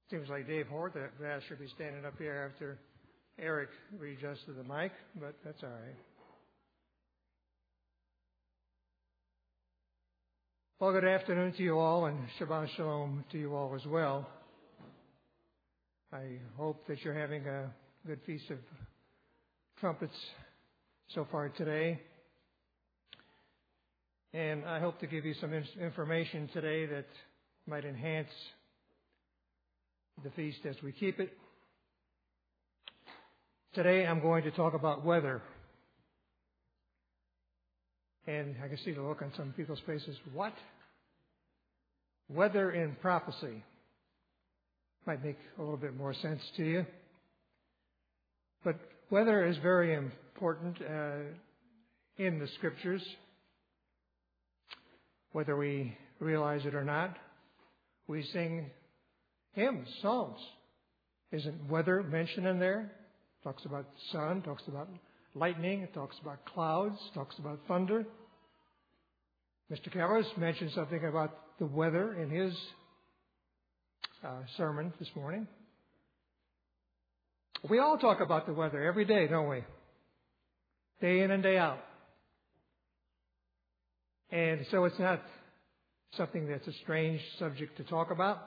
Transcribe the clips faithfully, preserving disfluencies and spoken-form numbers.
Seems like Dave Horvath should be standing up here after Eric readjusted the mic, but that's all right. Well, good afternoon to you all, and Shabbat Shalom to you all as well. I hope that you're having a good Feast of Trumpets so far today. And I hope to give you some information today that might enhance the feast as we keep it. Today I'm going to talk about weather. And I can see the look on some people's faces. What? Weather in prophecy. Might make a little bit more sense to you. But weather is very important uh, in the Scriptures, whether we realize it or not. We sing hymns, songs. Isn't weather mentioned in there? Talks about sun, talks about lightning, it talks about clouds, talks about thunder. Mister Callis mentioned something about the weather in his uh, sermon this morning. We all talk about the weather every day, don't we? Day in and day out. And so it's not something that's a strange subject to talk about.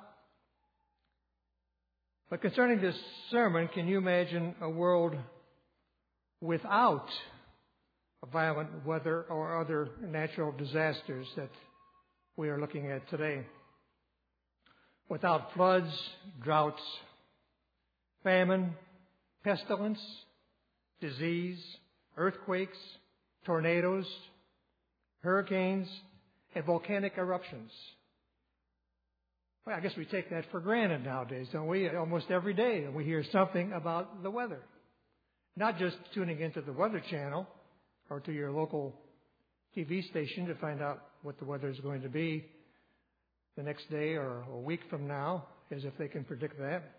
But concerning this sermon, can you imagine a world without violent weather or other natural disasters that we are looking at today? Without floods, droughts, famine, pestilence, disease, earthquakes, tornadoes, hurricanes, and volcanic eruptions. Well, I guess we take that for granted nowadays, don't we? Almost every day we hear something about the weather. Not just tuning into the Weather Channel or to your local T V station to find out what the weather is going to be the next day or a week from now, as if they can predict that.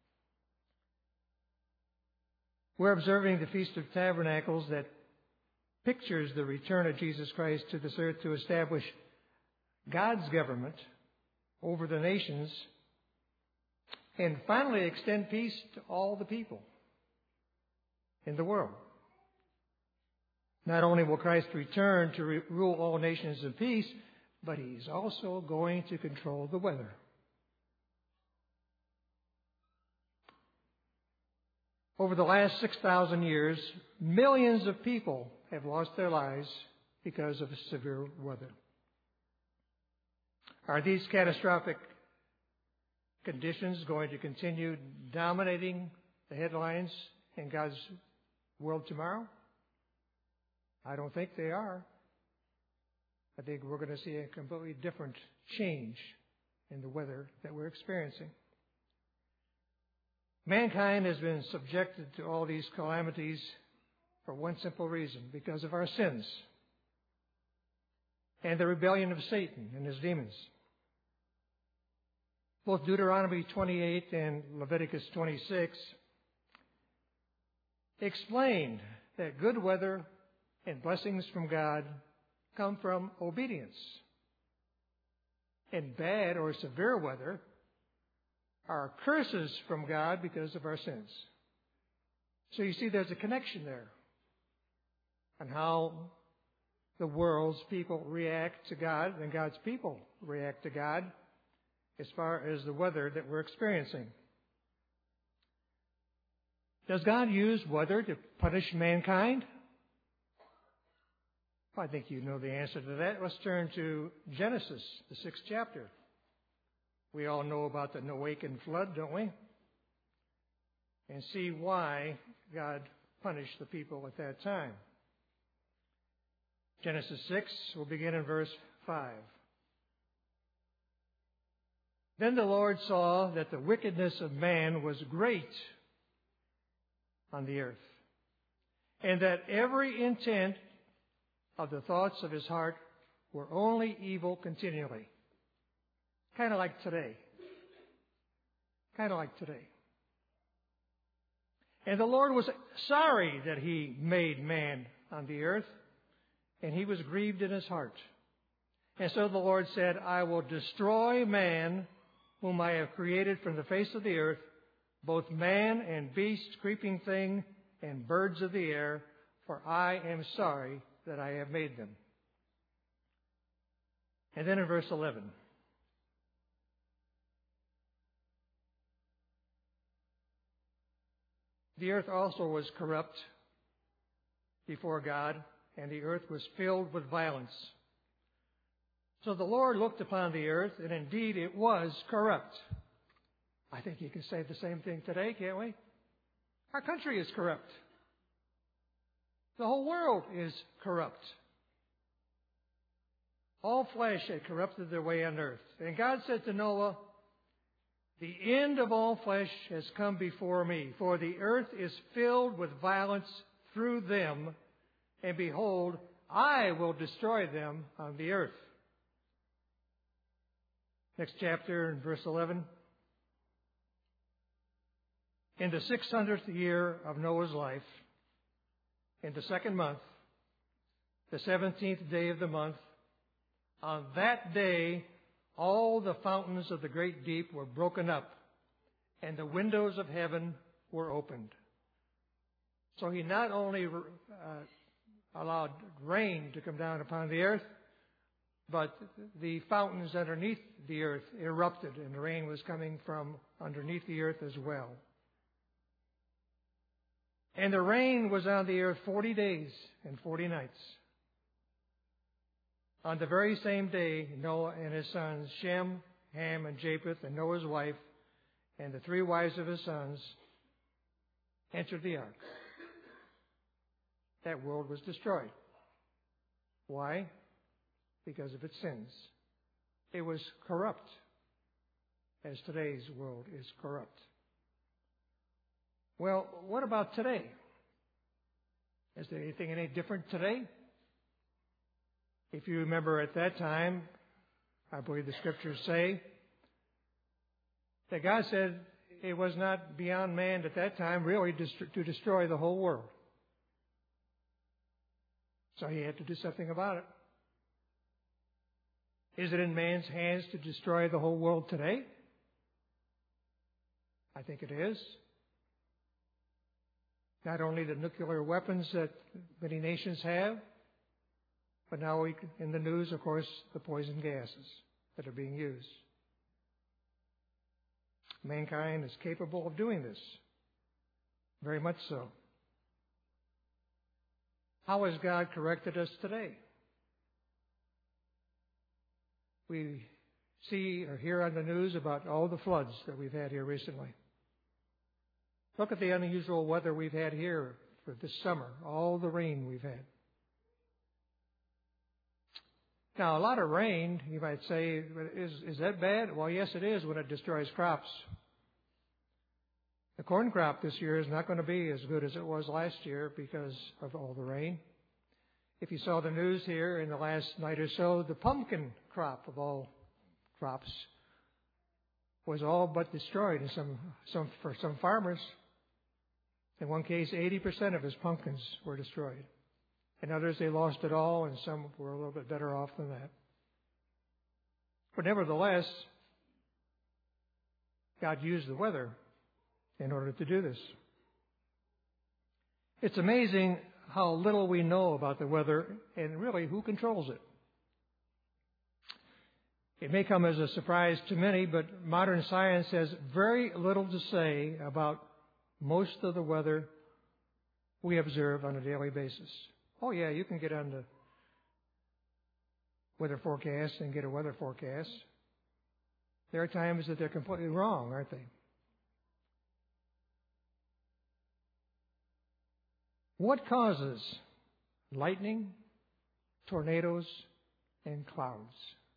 We're observing the Feast of Tabernacles that pictures the return of Jesus Christ to this earth to establish God's government over the nations and finally extend peace to all the people in the world. Not only will Christ return to re- rule all nations in peace, but He's also going to control the weather. Over the last six thousand years, millions of people have lost their lives because of severe weather. Are these catastrophic conditions going to continue dominating the headlines in God's world tomorrow? I don't think they are. I think we're going to see a completely different change in the weather that we're experiencing. Mankind has been subjected to all these calamities for one simple reason, because of our sins and the rebellion of Satan and his demons. Both Deuteronomy twenty-eight and Leviticus twenty-six explain that good weather and blessings from God come from obedience. And bad or severe weather are curses from God because of our sins. So you see there's a connection there on how the world's people react to God and God's people react to God as far as the weather that we're experiencing. Does God use weather to punish mankind? I think you know the answer to that. Let's turn to Genesis, the sixth chapter. We all know about the Noachian flood, don't we? And see why God punished the people at that time. Genesis six, we'll begin in verse five. Then the Lord saw that the wickedness of man was great on the earth, and that every intent of the thoughts of his heart were only evil continually. Kind of like today. Kind of like today. And the Lord was sorry that He made man on the earth, and He was grieved in His heart. And so the Lord said, I will destroy man whom I have created from the face of the earth, both man and beast, creeping thing, and birds of the air, for I am sorry that I have made them. And then in verse eleven, the earth also was corrupt before God, and the earth was filled with violence. So the Lord looked upon the earth, and indeed it was corrupt. I think you can say the same thing today, can't we? Our country is corrupt. The whole world is corrupt. All flesh had corrupted their way on earth. And God said to Noah, the end of all flesh has come before me, for the earth is filled with violence through them, and behold, I will destroy them on the earth. Next chapter, in verse eleven. In the six hundredth year of Noah's life, in the second month, the seventeenth day of the month, on that day all the fountains of the great deep were broken up, and the windows of heaven were opened. So he not only uh, allowed rain to come down upon the earth, but the fountains underneath the earth erupted, and the rain was coming from underneath the earth as well. And the rain was on the earth forty days and forty nights. On the very same day, Noah and his sons, Shem, Ham, and Japheth, and Noah's wife, and the three wives of his sons, entered the ark. That world was destroyed. Why? Because of its sins. It was corrupt, as today's world is corrupt. Well, what about today? Is there anything any different today? If you remember at that time, I believe the scriptures say that God said it was not beyond man at that time really to destroy the whole world. So he had to do something about it. Is it in man's hands to destroy the whole world today? I think it is. Not only the nuclear weapons that many nations have, but now we, in the news, of course, the poison gases that are being used. Mankind is capable of doing this. Very much so. How has God corrected us today? We see or hear on the news about all the floods that we've had here recently. Look at the unusual weather we've had here for this summer, all the rain we've had. Now, a lot of rain, you might say, is, is that bad? Well, yes, it is when it destroys crops. The corn crop this year is not going to be as good as it was last year because of all the rain. If you saw the news here in the last night or so, the pumpkin crop of all crops was all but destroyed in some, some, for some farmers. In one case, eighty percent of his pumpkins were destroyed. In others, they lost it all, and some were a little bit better off than that. But nevertheless, God used the weather in order to do this. It's amazing how little we know about the weather and really who controls it. It may come as a surprise to many, but modern science has very little to say about most of the weather we observe on a daily basis. Oh, yeah, you can get on the weather forecast and get a weather forecast. There are times that they're completely wrong, aren't they? What causes lightning, tornadoes, and clouds?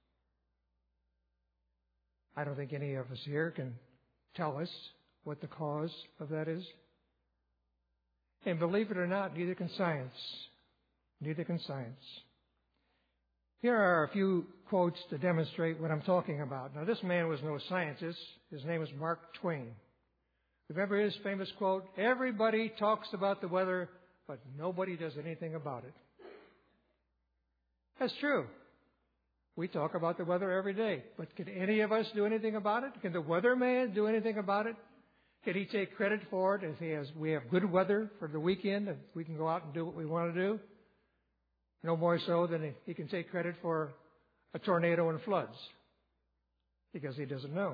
I don't think any of us here can tell us what the cause of that is. And believe it or not, neither can science. Neither can science. Here are a few quotes to demonstrate what I'm talking about. Now, this man was no scientist. His name was Mark Twain. Remember his famous quote, "Everybody talks about the weather, but nobody does anything about it." That's true. We talk about the weather every day, but can any of us do anything about it? Can the weatherman do anything about it? Can he take credit for it if he has, we have good weather for the weekend and we can go out and do what we want to do? No more so than he can take credit for a tornado and floods, because he doesn't know.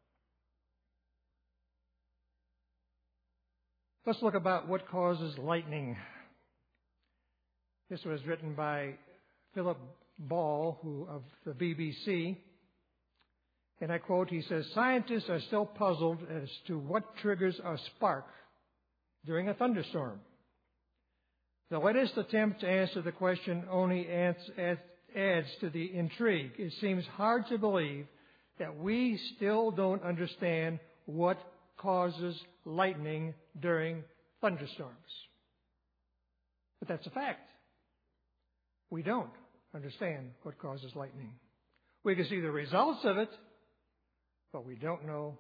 Let's look about what causes lightning. This was written by Philip Ball, who of the B B C. And I quote, he says, "Scientists are still puzzled as to what triggers a spark during a thunderstorm. The latest attempt to answer the question only adds, adds, adds to the intrigue. It seems hard to believe that we still don't understand what causes lightning during thunderstorms." But that's a fact. We don't understand what causes lightning. We can see the results of it, but we don't know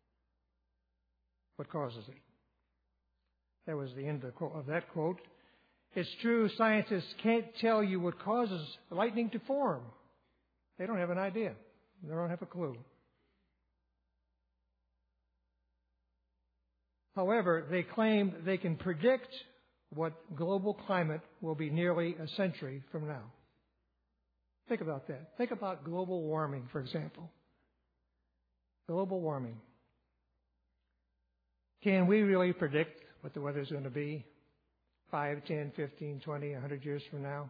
what causes it. That was the end of that quote. It's true, scientists can't tell you what causes lightning to form. They don't have an idea. They don't have a clue. However, they claim they can predict what global climate will be nearly a century from now. Think about that. Think about global warming, for example. Global warming. Can we really predict what the weather's going to be five, ten, fifteen, twenty, a hundred years from now?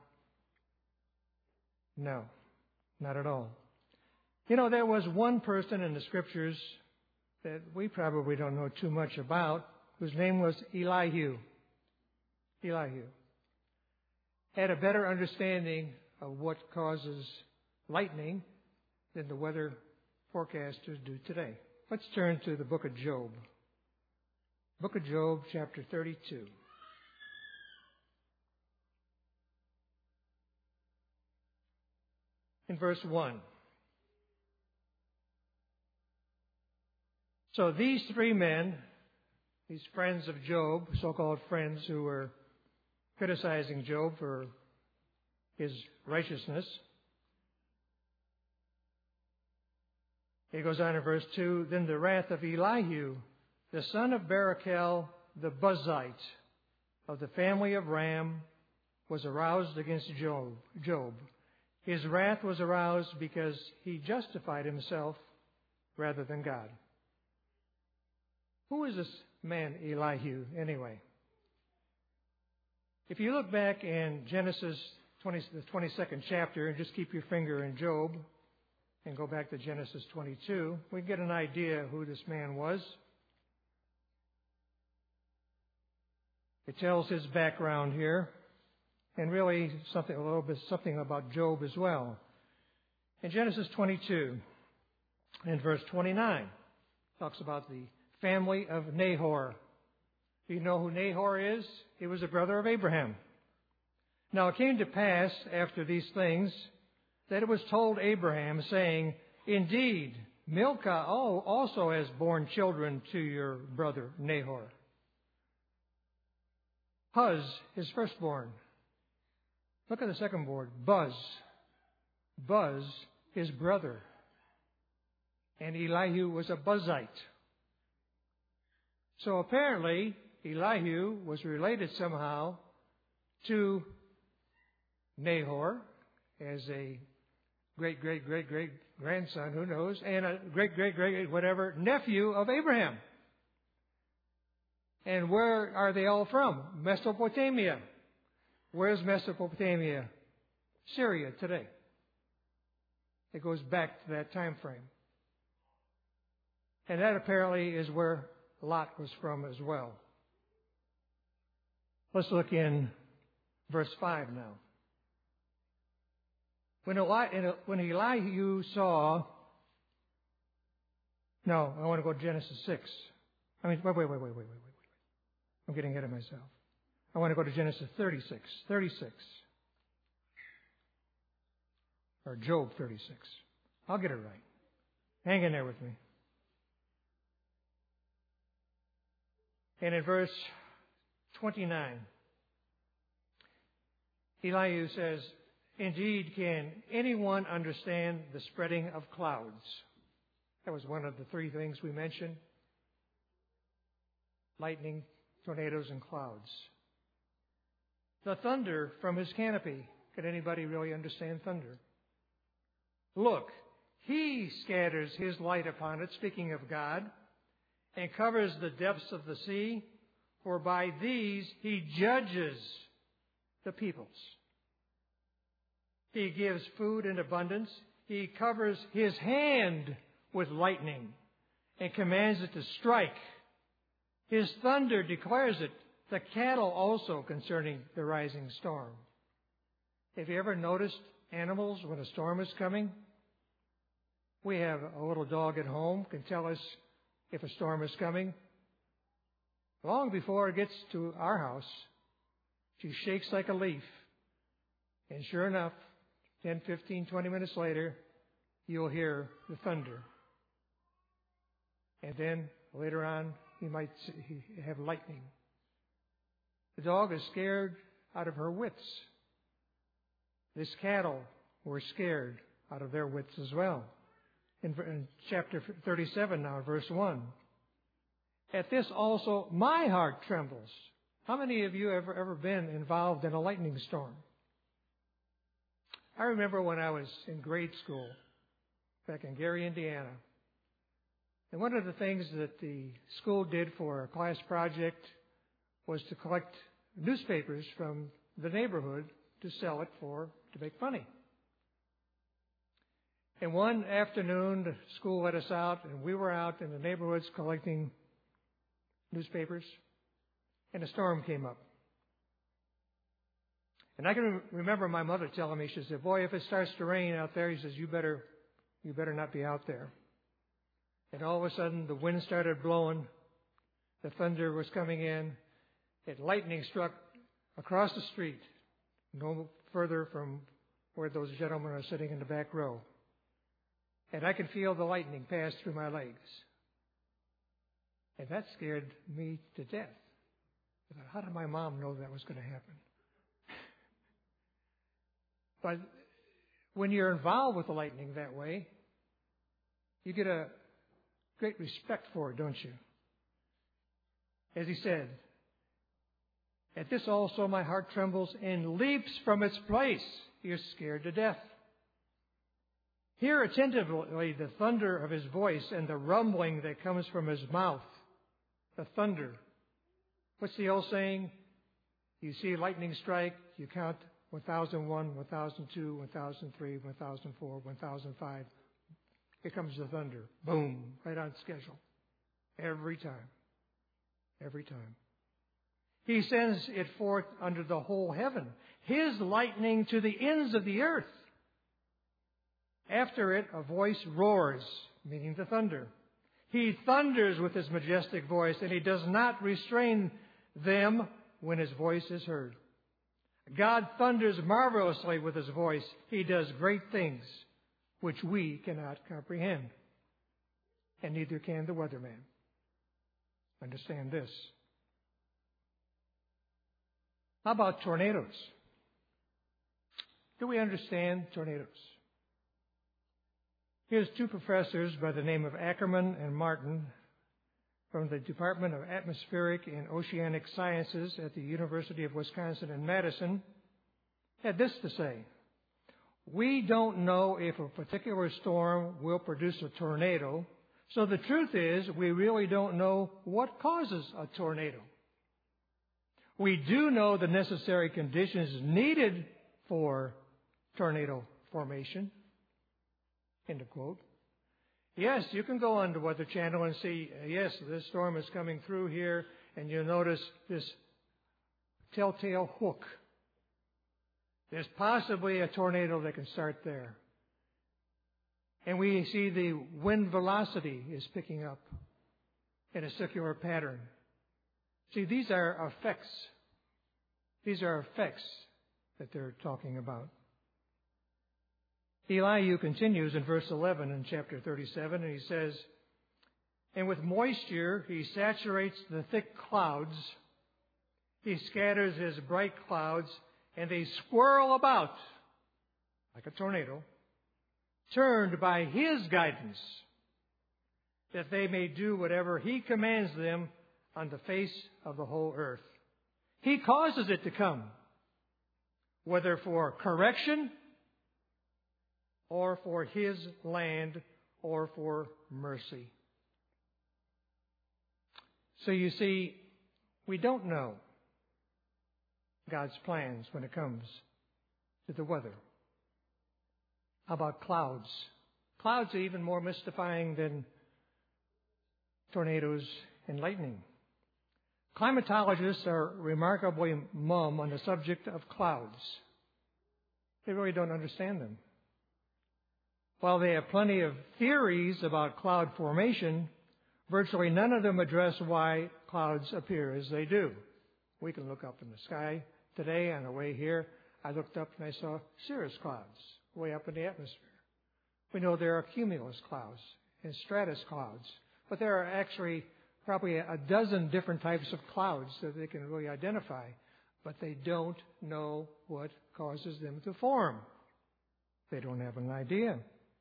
No, not at all. You know, there was one person in the Scriptures that we probably don't know too much about, whose name was Elihu. Elihu had a better understanding of what causes lightning than the weather forecasters do today. Let's turn to the book of Job. Book of Job, chapter thirty-two. In verse one. So these three men, these friends of Job, so-called friends who were criticizing Job for his righteousness. He goes on in verse two, "Then the wrath of Elihu, the son of Barachel, the Buzite, of the family of Ram, was aroused against Job. Job. His wrath was aroused because he justified himself rather than God." Who is this man Elihu, anyway? If you look back in Genesis twenty, the twenty-second chapter, and just keep your finger in Job, and go back to Genesis twenty-two, we get an idea who this man was. It tells his background here, and really something a little bit something about Job as well. In Genesis twenty-two, in verse twenty-nine, talks about the family of Nahor. Do you know who Nahor is? He was a brother of Abraham. Now it came to pass after these things that it was told Abraham, saying, "Indeed, Milcah also has borne children to your brother Nahor. Huz, his firstborn." Look at the second word, Buz. Buz, his brother. And Elihu was a Buzite. So apparently, Elihu was related somehow to Nahor as a great, great, great, great grandson, who knows, and a great, great, great, whatever, nephew of Abraham. And where are they all from? Mesopotamia. Where's Mesopotamia? Syria today. It goes back to that time frame. And that apparently is where Lot was from as well. Let's look in verse five now. When, Eli, when Elihu saw... No, I want to go to Genesis six. I mean, wait, wait, wait, wait, wait, wait, wait. I'm getting ahead of myself. I want to go to Genesis thirty-six. thirty-six. Or Job thirty-six. I'll get it right. Hang in there with me. And in verse twenty-nine, Elihu says, Indeed, can anyone understand the spreading of clouds? That was one of the three things we mentioned. Lightning, tornadoes, and clouds. The thunder from his canopy. Could anybody really understand thunder? Look, he scatters his light upon it, speaking of God, and covers the depths of the sea, for by these he judges the peoples. He gives food in abundance. He covers his hand with lightning and commands it to strike. His thunder declares it, the cattle also concerning the rising storm. Have you ever noticed animals when a storm is coming? We have a little dog at home, can tell us if a storm is coming. Long before it gets to our house, she shakes like a leaf. And sure enough, ten, fifteen, twenty minutes later, you'll hear the thunder. And then later on, you might have lightning. The dog is scared out of her wits. This cattle were scared out of their wits as well. In, in chapter thirty-seven now, verse one. At this also my heart trembles. How many of you have ever, ever been involved in a lightning storm? I remember when I was in grade school, back in Gary, Indiana. And one of the things that the school did for a class project was to collect newspapers from the neighborhood to sell it for, to make money. And one afternoon, the school let us out, and we were out in the neighborhoods collecting newspapers, and a storm came up. And I can remember my mother telling me, she said, boy, if it starts to rain out there, he says, you better, you better not be out there. And all of a sudden, the wind started blowing. The thunder was coming in. And lightning struck across the street, no further from where those gentlemen are sitting in the back row. And I could feel the lightning pass through my legs. And that scared me to death. I thought, how did my mom know that was going to happen? But when you're involved with the lightning that way, you get a great respect for it, don't you? As he said, at this also my heart trembles and leaps from its place. You're scared to death. Hear attentively the thunder of his voice and the rumbling that comes from his mouth. The thunder. What's the old saying? You see lightning strike, you count one thousand one, one thousand two, one thousand three, one thousand four, one thousand five. Here comes the thunder. Boom. Right on schedule. Every time. Every time. He sends it forth under the whole heaven. His lightning to the ends of the earth. After it, a voice roars, meaning the thunder. He thunders with his majestic voice, and he does not restrain them when his voice is heard. God thunders marvelously with his voice. He does great things which we cannot comprehend. And neither can the weatherman. Understand this. How about tornadoes? Do we understand tornadoes? Here's two professors by the name of Ackerman and Martin from the Department of Atmospheric and Oceanic Sciences at the University of Wisconsin in Madison, had this to say. We don't know if a particular storm will produce a tornado, so the truth is we really don't know what causes a tornado. We do know the necessary conditions needed for tornado formation. End of quote. Yes, you can go on the Weather Channel and see, uh, yes, this storm is coming through here, and you'll notice this telltale hook. There's possibly a tornado that can start there. And we see the wind velocity is picking up in a circular pattern. See, these are effects. These are effects that they're talking about. Elihu continues in verse eleven in chapter thirty-seven, and he says, and with moisture he saturates the thick clouds. He scatters his bright clouds, and they swirl about like a tornado, turned by His guidance, that they may do whatever He commands them on the face of the whole earth. He causes it to come, whether for correction or for His land or for mercy. So you see, we don't know God's plans when it comes to the weather. How about clouds? Clouds are even more mystifying than tornadoes and lightning. Climatologists are remarkably mum on the subject of clouds. They really don't understand them. While they have plenty of theories about cloud formation, virtually none of them address why clouds appear as they do. We can look up in the sky today on the way here. I looked up and I saw cirrus clouds way up in the atmosphere. We know there are cumulus clouds and stratus clouds, but there are actually probably a dozen different types of clouds that they can really identify, but they don't know what causes them to form. They don't have an idea.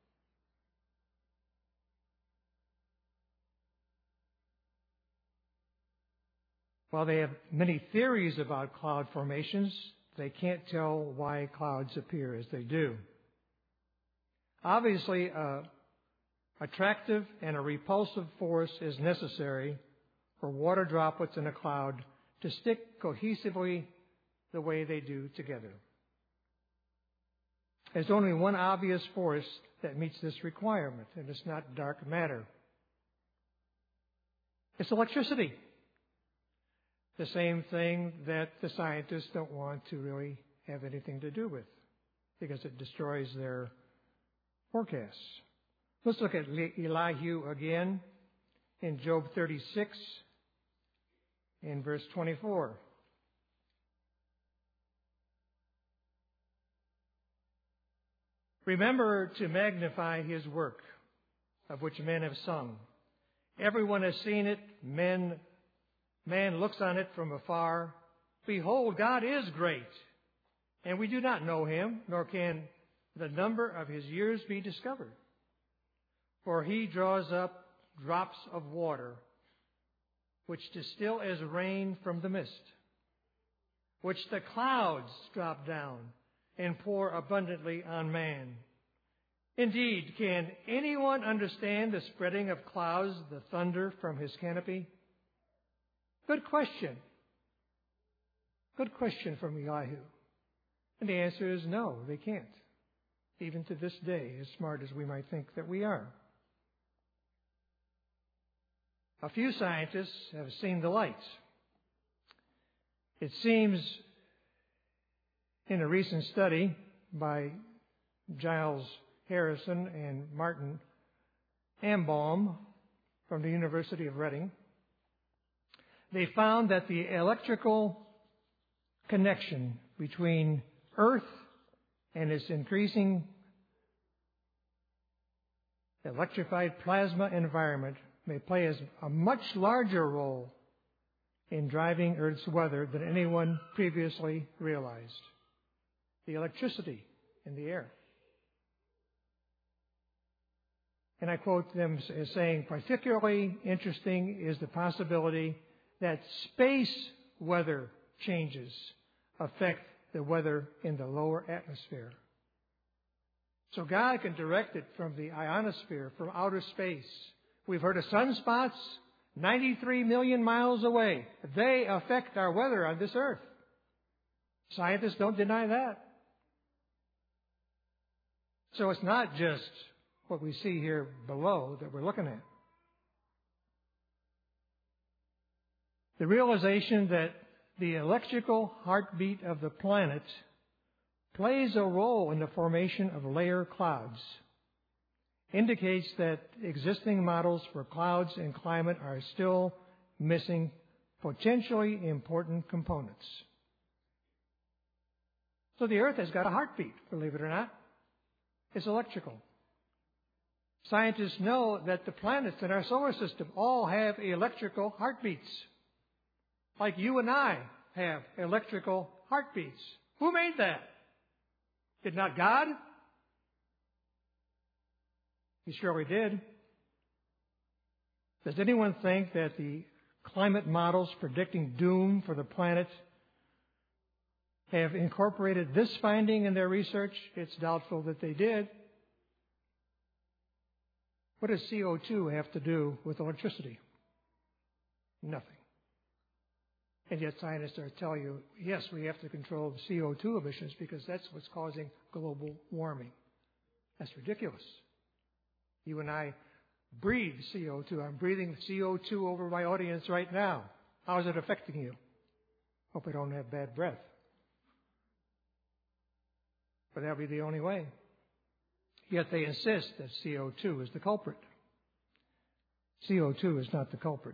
While they have many theories about cloud formations, they can't tell why clouds appear as they do. Obviously, a attractive and a repulsive force is necessary for water droplets in a cloud to stick cohesively the way they do together. There's only one obvious force that meets this requirement, and it's not dark matter. It's electricity. The same thing that the scientists don't want to really have anything to do with because it destroys their forecasts. Let's look at Elihu again in Job thirty-six in verse twenty-four. Remember to magnify His work, of which men have sung. Everyone has seen it. Men, man looks on it from afar. Behold, God is great, and we do not know Him, nor can the number of His years be discovered. For He draws up drops of water, which distill as rain from the mist, which the clouds drop down and pour abundantly on man. Indeed, can anyone understand the spreading of clouds, the thunder from His canopy? Good question. Good question from Elihu. And the answer is no, they can't. Even to this day, as smart as we might think that we are. A few scientists have seen the lights. It seems in a recent study by Giles Harrison and Martin Ambaum from the University of Reading, they found that the electrical connection between Earth and its increasing electrified plasma environment may play as a much larger role in driving Earth's weather than anyone previously realized. The electricity in the air. And I quote them as saying, particularly interesting is the possibility that space weather changes affect the weather in the lower atmosphere. So God can direct it from the ionosphere, from outer space. We've heard of sunspots ninety-three million miles away. They affect our weather on this earth. Scientists don't deny that. So it's not just what we see here below that we're looking at. The realization that the electrical heartbeat of the planet plays a role in the formation of layer clouds indicates that existing models for clouds and climate are still missing potentially important components. So the Earth has got a heartbeat, believe it or not. It's electrical. Scientists know that the planets in our solar system all have electrical heartbeats. Like you and I have electrical heartbeats. Who made that? Did not God? He surely did. Does anyone think that the climate models predicting doom for the planet have incorporated this finding in their research? It's doubtful that they did. What does C O two have to do with electricity? Nothing. And yet scientists are telling you, yes, we have to control the C O two emissions because that's what's causing global warming. That's ridiculous. You and I breathe C O two. I'm breathing C O two over my audience right now. How is it affecting you? Hope I don't have bad breath. But that'll be the only way. Yet they insist that C O two is the culprit. C O two is not the culprit.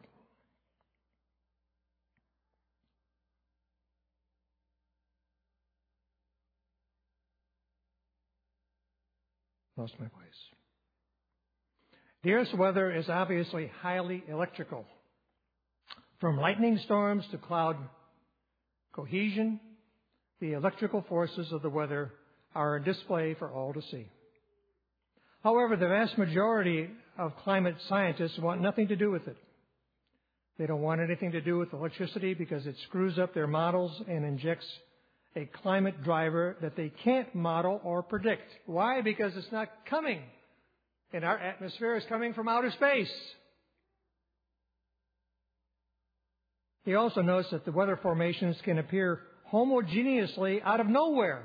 Lost my place. The Earth's weather is obviously highly electrical. From lightning storms to cloud cohesion, the electrical forces of the weather are on display for all to see. However, the vast majority of climate scientists want nothing to do with it. They don't want anything to do with electricity because it screws up their models and injects a climate driver that they can't model or predict. Why? Because it's not coming. And our atmosphere is coming from outer space. He also notes that the weather formations can appear homogeneously out of nowhere,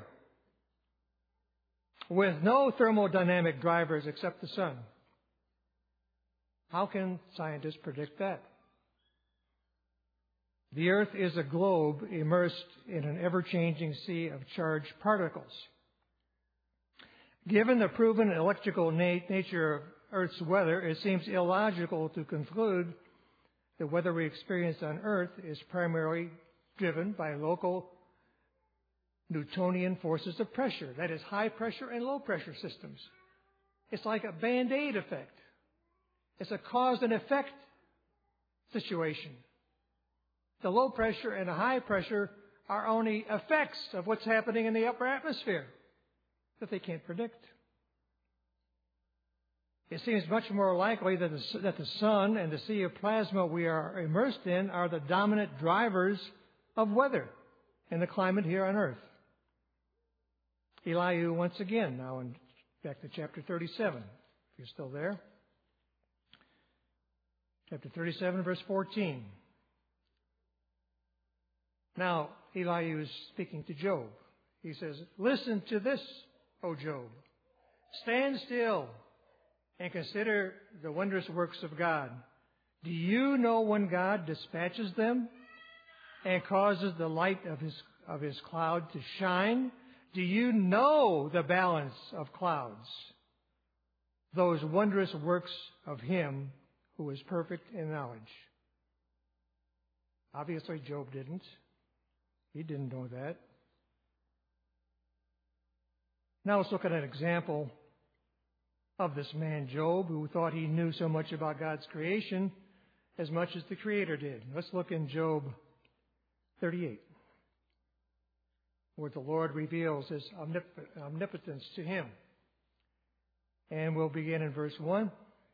with no thermodynamic drivers except the sun. How can scientists predict that? The Earth is a globe immersed in an ever-changing sea of charged particles. Given the proven electrical na- nature of Earth's weather, it seems illogical to conclude the weather we experience on Earth is primarily driven by local Newtonian forces of pressure. That is, high pressure and low pressure systems. It's like a Band-Aid effect. It's a cause and effect situation. The low pressure and the high pressure are only effects of what's happening in the upper atmosphere that they can't predict. It seems much more likely that the, that the sun and the sea of plasma we are immersed in are the dominant drivers of weather and the climate here on Earth. Elihu once again, now in, back to chapter thirty-seven, if you're still there. Chapter thirty-seven, verse fourteen. Now, Elihu is speaking to Job. He says, "Listen to this, O Job. Stand still and consider the wondrous works of God. Do you know when God dispatches them and causes the light of his, of his cloud to shine? Do you know the balance of clouds? Those wondrous works of him who is perfect in knowledge." Obviously, Job didn't. He didn't know that. Now let's look at an example of this man, Job, who thought he knew so much about God's creation as much as the Creator did. Let's look in Job thirty-eight, where the Lord reveals his omnip- omnipotence to him. And we'll begin in verse one.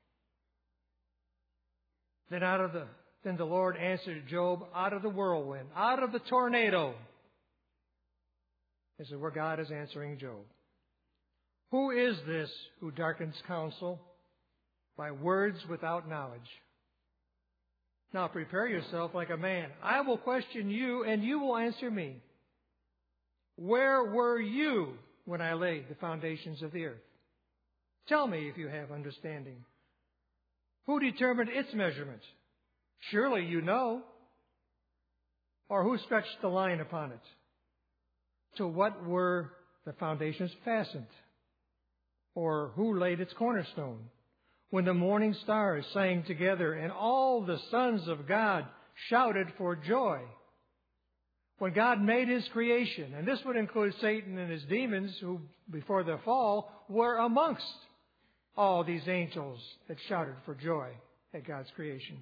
Then out of the Then the Lord answered Job out of the whirlwind, out of the tornado. This is where God is answering Job. "Who is this who darkens counsel by words without knowledge? Now prepare yourself like a man. I will question you, and you will answer me. Where were you when I laid the foundations of the earth? Tell me if you have understanding. Who determined its measurement? Surely you know. Or who stretched the line upon it? To what were the foundations fastened? Or who laid its cornerstone? When the morning stars sang together and all the sons of God shouted for joy. When God made his creation, and this would include Satan and his demons who, before the fall, were amongst all these angels that shouted for joy at God's creation.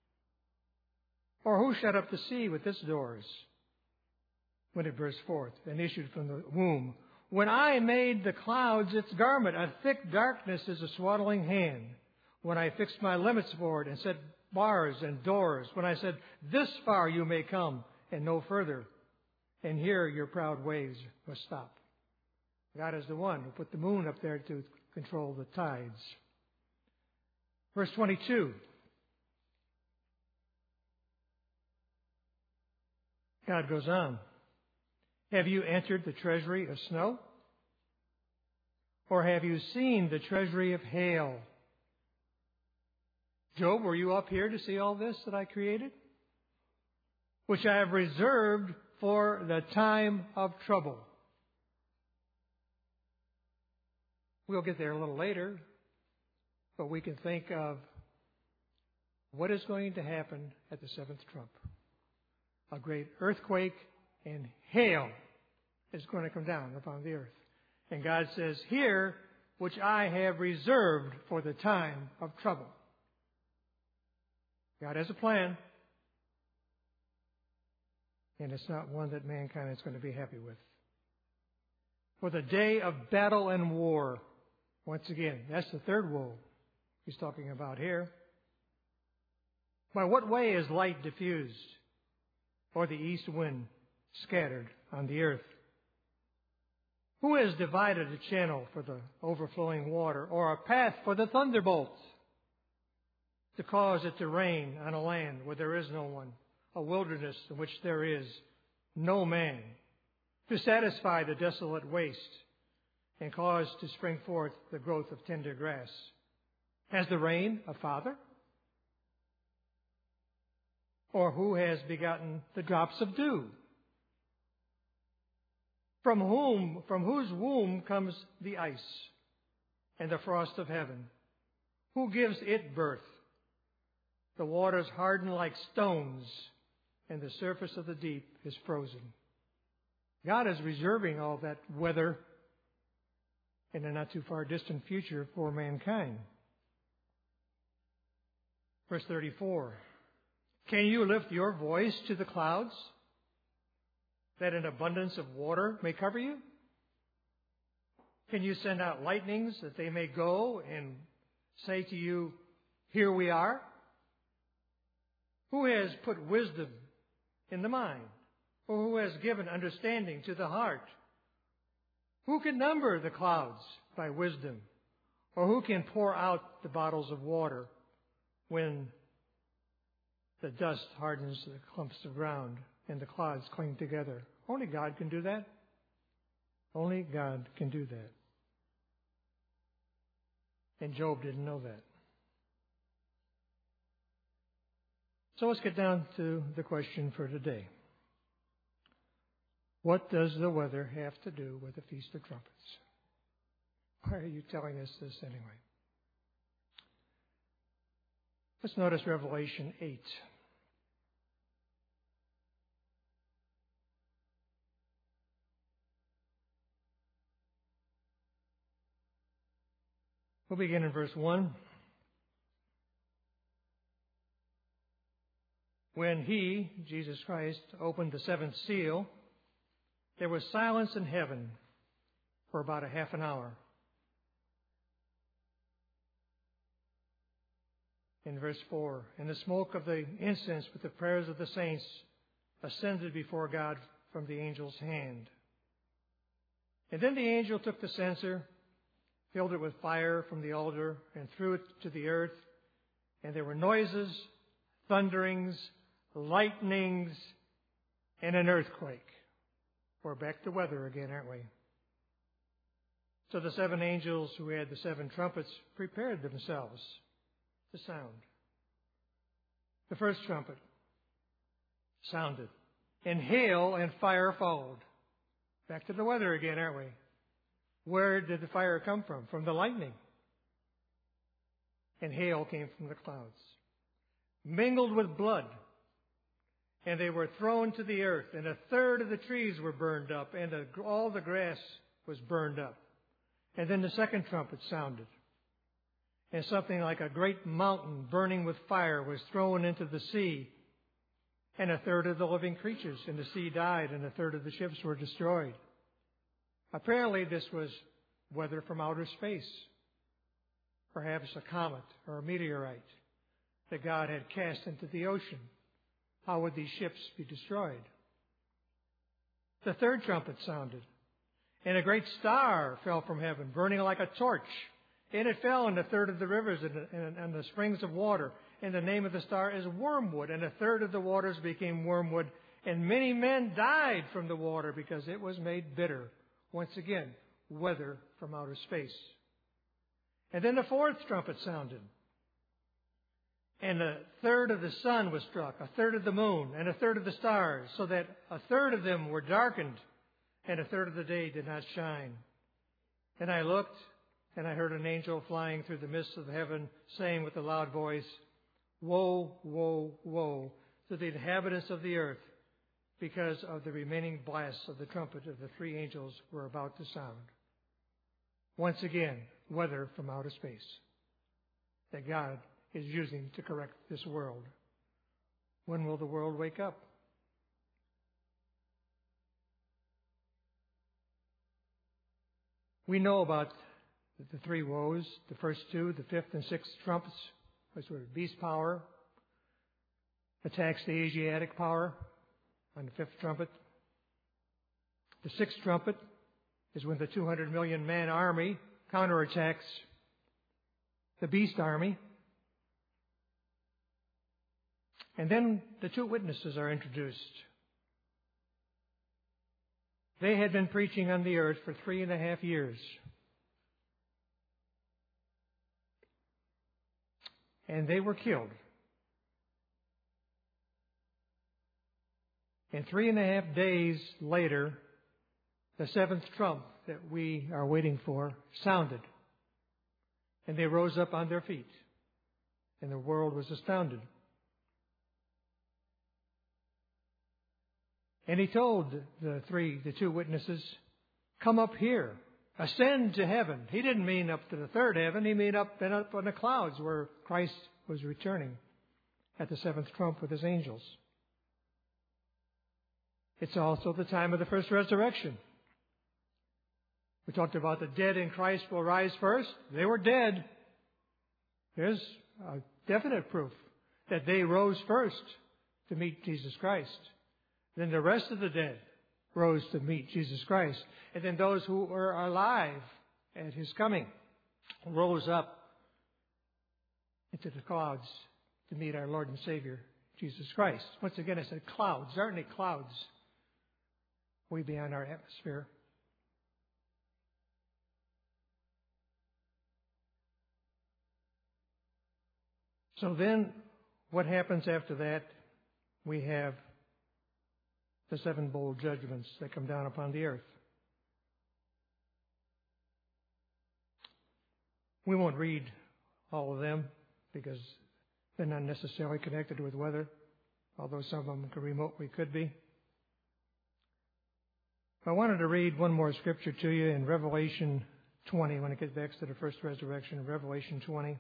Or who shut up the sea with its doors when it burst forth and issued from the womb? When I made the clouds its garment, a thick darkness is a swaddling hand. When I fixed my limits for it and set bars and doors, when I said, this far you may come and no further, and here your proud waves must stop. God is the one who put the moon up there to control the tides. Verse twenty-two. God goes on. Have you entered the treasury of snow? Or have you seen the treasury of hail? Job, were you up here to see all this that I created? Which I have reserved for the time of trouble. We'll get there a little later, but we can think of what is going to happen at the seventh trump. A great earthquake and hail is going to come down upon the earth. And God says, here, which I have reserved for the time of trouble. God has a plan, and it's not one that mankind is going to be happy with. For the day of battle and war, once again, that's the third woe he's talking about here. By what way is light diffused, or the east wind scattered on the earth? Who has divided a channel for the overflowing water, or a path for the thunderbolts, to cause it to rain on a land where there is no one, a wilderness in which there is no man, to satisfy the desolate waste and cause to spring forth the growth of tender grass? Has the rain a father? Or who has begotten the drops of dew? From whom, from whose womb comes the ice and the frost of heaven? Who gives it birth? The waters harden like stones, and the surface of the deep is frozen. God is reserving all that weather in a not too far distant future for mankind. Verse thirty-four. Can you lift your voice to the clouds, that an abundance of water may cover you? Can you send out lightnings that they may go and say to you, here we are? Who has put wisdom in the mind? Or who has given understanding to the heart? Who can number the clouds by wisdom? Or who can pour out the bottles of water when the dust hardens the clumps of ground and the clouds cling together? Only God can do that. Only God can do that. And Job didn't know that. So let's get down to the question for today. What does the weather have to do with the Feast of Trumpets? Why are you telling us this anyway? Let's notice Revelation eight. We'll begin in verse one. When he, Jesus Christ, opened the seventh seal, there was silence in heaven for about a half an hour. In verse four, and the smoke of the incense with the prayers of the saints ascended before God from the angel's hand. And then the angel took the censer, filled it with fire from the altar, and threw it to the earth. And there were noises, thunderings, lightnings, and an earthquake. We're back to weather again, aren't we? So the seven angels who had the seven trumpets prepared themselves to sound. The first trumpet sounded, and hail and fire followed. Back to the weather again, aren't we? Where did the fire come from? From the lightning. And hail came from the clouds, mingled with blood. And they were thrown to the earth, and a third of the trees were burned up, and all the grass was burned up. And then the second trumpet sounded, and something like a great mountain burning with fire was thrown into the sea, and a third of the living creatures in the sea died, and a third of the ships were destroyed. Apparently this was weather from outer space, perhaps a comet or a meteorite that God had cast into the ocean. How would these ships be destroyed? The third trumpet sounded, and a great star fell from heaven, burning like a torch. And it fell in a third of the rivers and the, and, and the springs of water. And the name of the star is Wormwood. And a third of the waters became wormwood. And many men died from the water because it was made bitter. Once again, weather from outer space. And then the fourth trumpet sounded. And a third of the sun was struck, a third of the moon, and a third of the stars, so that a third of them were darkened, and a third of the day did not shine. And I looked, and I heard an angel flying through the midst of heaven, saying with a loud voice, Woe, woe, woe to the inhabitants of the earth, because of the remaining blasts of the trumpet of the three angels were about to sound. Once again, weather from outer space that God is using to correct this world. When will the world wake up? We know about the three woes, the first two, the fifth and sixth trumpets, which were beast power, attacks the Asiatic power on the fifth trumpet. The sixth trumpet is when the two hundred million man army counterattacks the beast army. And then the two witnesses are introduced. They had been preaching on the earth for three and a half years. And they were killed. And three and a half days later, the seventh trump that we are waiting for sounded. And they rose up on their feet. And the world was astounded. And he told the three, the two witnesses, come up here, ascend to heaven. He didn't mean up to the third heaven. He meant up and up on the clouds where Christ was returning at the seventh trump with his angels. It's also the time of the first resurrection. We talked about the dead in Christ will rise first. They were dead. There's a definite proof that they rose first to meet Jesus Christ. Then the rest of the dead rose to meet Jesus Christ. And then those who were alive at his coming rose up into the clouds to meet our Lord and Savior, Jesus Christ. Once again, I said clouds. There aren't any clouds way beyond our atmosphere. So then, what happens after that? We have the seven bold judgments that come down upon the earth. We won't read all of them because they're not necessarily connected with weather, although some of them remotely could be. I wanted to read one more scripture to you in Revelation twenty, when it gets back to the first resurrection, Revelation twenty.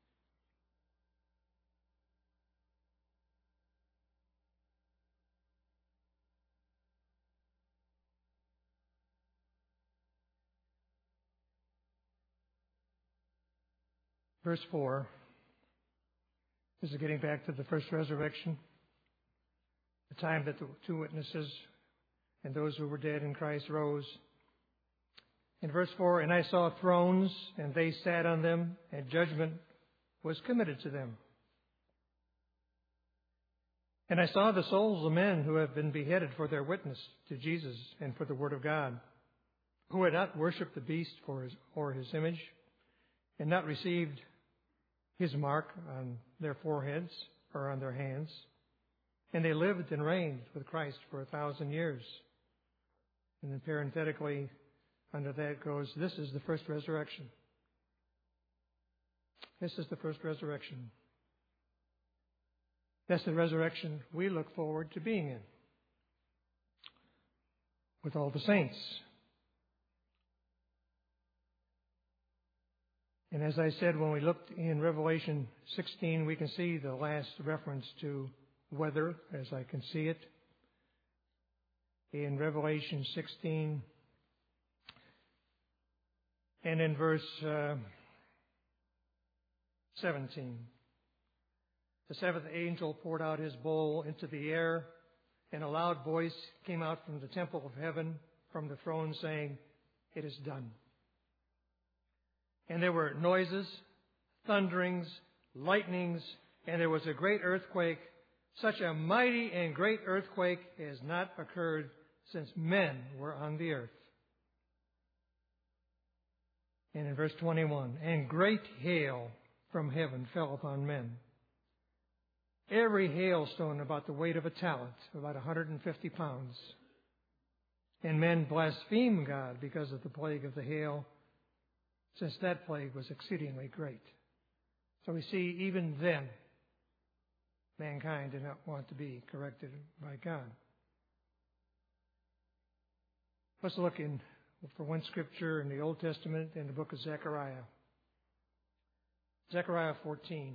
Verse four. This is getting back to the first resurrection, the time that the two witnesses and those who were dead in Christ rose. In verse four, and I saw thrones, and they sat on them, and judgment was committed to them. And I saw the souls of men who have been beheaded for their witness to Jesus and for the word of God, who had not worshipped the beast for his, or his image, and not received his mark on their foreheads or on their hands. And they lived and reigned with Christ for a thousand years. And then parenthetically, under that goes, this is the first resurrection. This is the first resurrection. That's the resurrection we look forward to being in with all the saints. And as I said, when we looked in Revelation sixteen, we can see the last reference to weather, as I can see it. In Revelation sixteen, And in verse uh, seventeen, the seventh angel poured out his bowl into the air, and a loud voice came out from the temple of heaven, from the throne, saying, "It is done." And there were noises, thunderings, lightnings, and there was a great earthquake, such a mighty and great earthquake as not occurred since men were on the earth. And in verse twenty-one, and great hail from heaven fell upon men. Every hailstone about the weight of a talent, about one hundred fifty pounds. And men blasphemed God because of the plague of the hail, since that plague was exceedingly great. So we see even then, mankind did not want to be corrected by God. Let's look in for one scripture in the Old Testament in the book of Zechariah. Zechariah fourteen.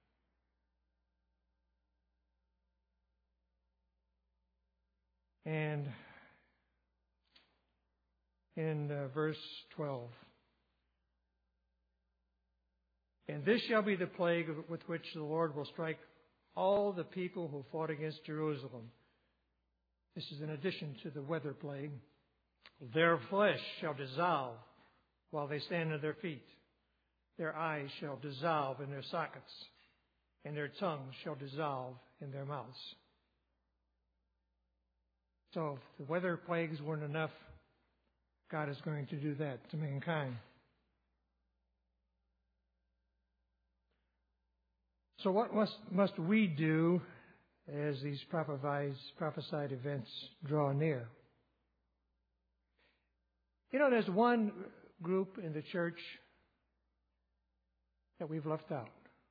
And in uh, verse twelve. And this shall be the plague with which the Lord will strike all the people who fought against Jerusalem. This is in addition to the weather plague. Their flesh shall dissolve while they stand on their feet. Their eyes shall dissolve in their sockets, and their tongues shall dissolve in their mouths. So if the weather plagues weren't enough, God is going to do that to mankind. So what must, must we do as these prophesied, prophesied events draw near? You know, there's one group in the church that we've left out.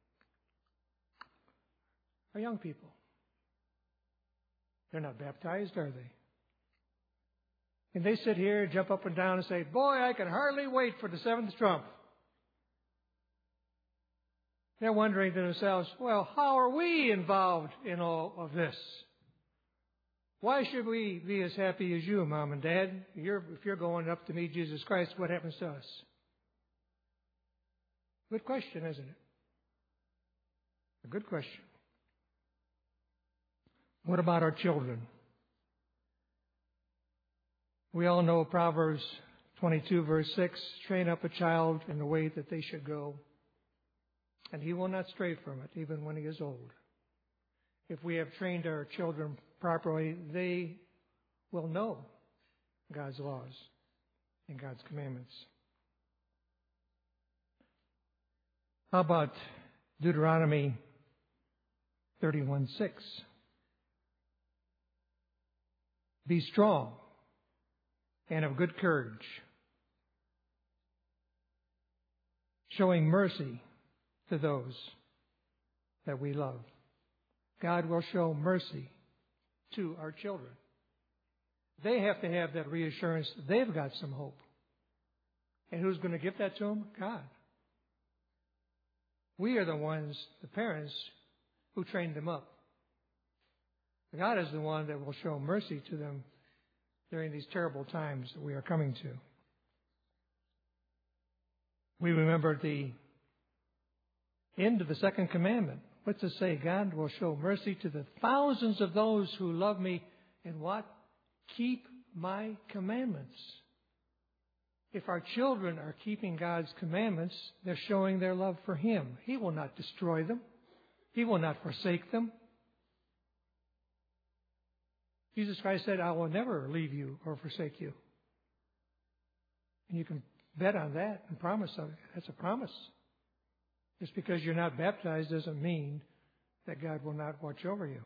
Our young people. They're not baptized, are they? And they sit here, jump up and down and say, "Boy, I can hardly wait for the seventh trump." They're wondering to themselves, well, how are we involved in all of this? Why should we be as happy as you, Mom and Dad? You're, if you're going up to meet Jesus Christ, what happens to us? Good question, isn't it? A good question. What about our children? We all know Proverbs twenty-two, verse six, train up a child in the way that they should go, and he will not stray from it, even when he is old. If we have trained our children properly, they will know God's laws and God's commandments. How about Deuteronomy thirty-one six? Be strong and of good courage, showing mercy to those that we love. God will show mercy to our children. They have to have that reassurance that they've got some hope. And who's going to give that to them? God. We are the ones, the parents, who trained them up. God is the one that will show mercy to them during these terrible times that we are coming to. We remember the end of the second commandment. What's it say? God will show mercy to the thousands of those who love me and what? Keep my commandments. If our children are keeping God's commandments, they're showing their love for Him. He will not destroy them. He will not forsake them. Jesus Christ said, "I will never leave you or forsake you." And you can bet on that and promise of it. That's a promise. Just because you're not baptized doesn't mean that God will not watch over you.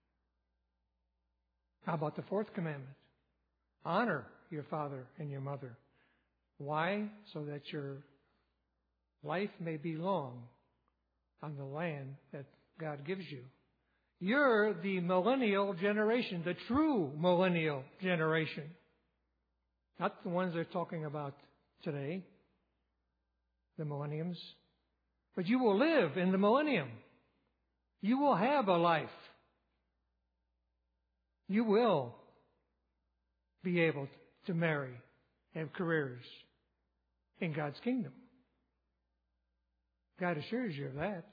How about the fourth commandment? Honor your father and your mother. Why? So that your life may be long on the land that God gives you. You're the millennial generation, the true millennial generation. Not the ones they're talking about today, the millenniums. But you will live in the millennium. You will have a life. You will be able to marry, have careers, in God's kingdom. God assures you of that.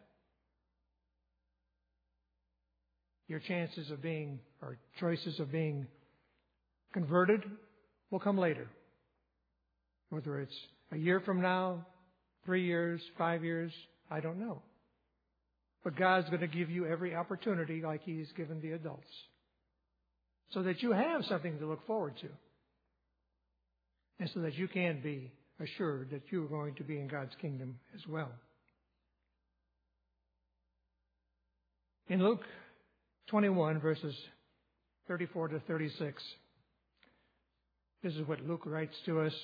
Your chances of being, or choices of being converted will come later. Whether it's a year from now, three years, five years, I don't know. But God's going to give you every opportunity like He's given the adults, so that you have something to look forward to, and so that you can be assured that you are going to be in God's kingdom as well. In Luke twenty-one, verses thirty-four to thirty-six, this is what Luke writes to us.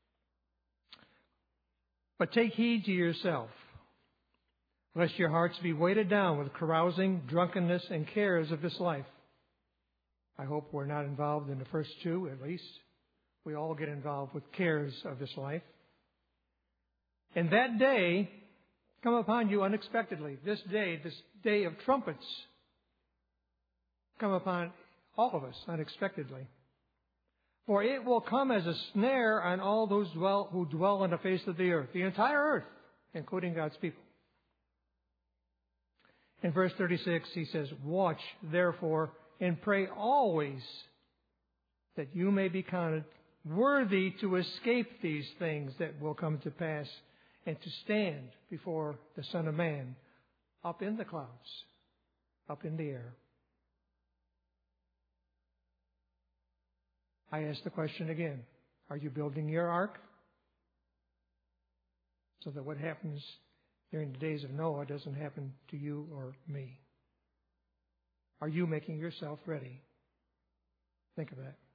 But take heed to yourself, lest your hearts be weighted down with carousing, drunkenness, and cares of this life. I hope we're not involved in the first two, at least. We all get involved with cares of this life. And that day come upon you unexpectedly. This day, this day of trumpets, come upon all of us unexpectedly. For it will come as a snare on all those dwell, who dwell on the face of the earth, the entire earth, including God's people. In verse thirty-six, he says, watch, therefore, and pray always that you may be counted worthy to escape these things that will come to pass and to stand before the Son of Man up in the clouds, up in the air. I ask the question again. Are you building your ark so that what happens during the days of Noah doesn't happen to you or me? Are you making yourself ready? Think of that.